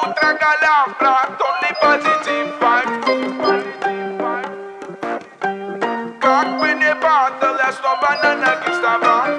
Утро голям, брат, он не позитив вайб. Как бы не падал, я снова на ноги вставал.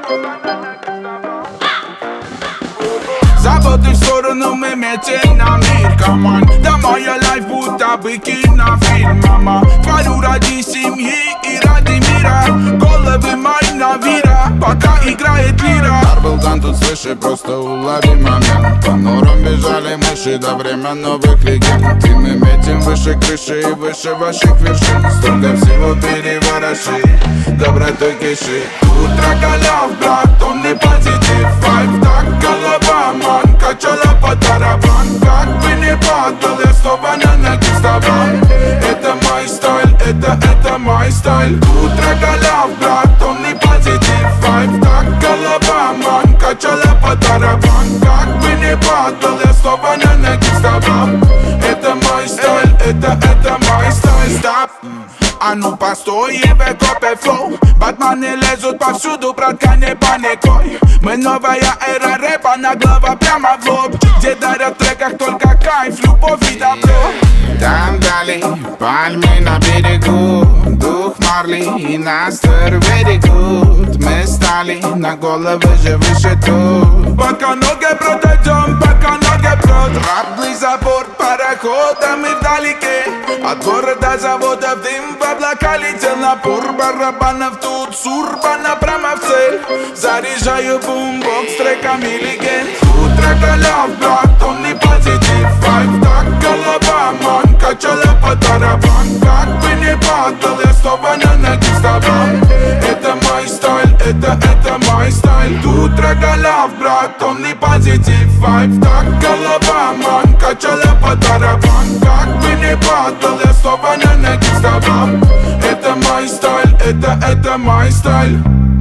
Заботы в сторону, мы метим на мир, команд. Да моя лайф будто бы кинофильм, мама. Творю ради семьи и ради мира. Головы мои на вира, пока играет лира. Арбелган тут свыше, просто улови момент. По норам бежали мыши до времен новых легенд. И мы метим выше крыши и выше ваших вершин. Столько всего перевороши, добротой киши. Утро голов, брат, он не позитив вайб. Так голова, ман, качала по тарабан. Как бы не падал, я снова на ноги вставал. Это мой стиль, это мой стиль. Утро голов, брат, он не позитив вайб. Так голова, ман, качала по тарабан. Как бы не падал, я снова на ноги вставал. Это мой стиль, это мой стиль. Стоп! А ну постой и выкопай флоу. Батманы лезут повсюду, братка, не паникуй. Мы новая эра рэпа, наглого прямо в лоб. Где дарят в треках только кайф, любовь и добро. Там вдали пальмы на берегу, дух Марли и нас берегут. Мы стали на головы же выше тут. Пока ноги пройдем, пока ноги пройдем. Раблый забор парохода, мы вдалеке. От города заводов дым в облака летел. Напор барабанов тут с урбана прямо в цель. Заряжаю бумбокс треками легенд. Утро голов, брат, он не позитив вайб. Так голова, ман, качала по тарабан. Как бы не падал, я снова на ноги вставал. Это мой стиль, это мой стиль. Утро голов, брат, он не позитив вайб. Так голова, ман, качала по тарабан. Как бы не падал, я снова на ноги вставал. Это мой стиль, это мой стиль.